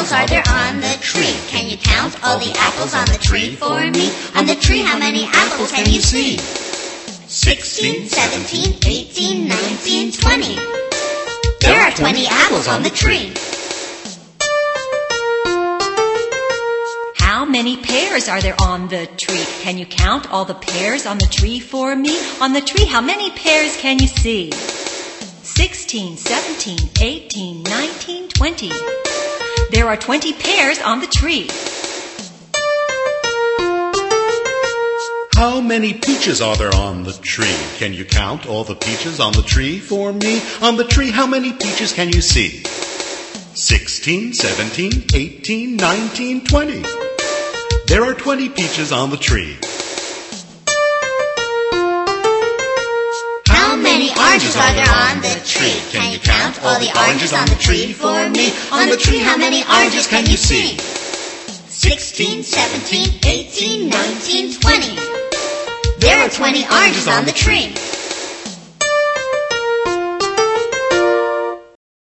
apples are there on the tree? Can you count all the apples on the tree for me? On the tree, how many apples can you see? 16, 17, 18, 19, 20. There are 20 apples on the tree. How many pears are there on the tree? Can you count all the pears on the tree for me? On the tree, how many pears can you see? 16, 17, 18, 19, 20. There are 20 pears on the tree. How many peaches are there on the tree? Can you count all the peaches on the tree for me? On the tree, how many peaches can you see? 16, 17, 18, 19, 20. There are 20 peaches on the tree. How many oranges are there on the tree? Can you count all the oranges on the tree for me? On the tree, how many oranges can you see? 16, 17, 18, 19, 20. There are 20 oranges on the tree.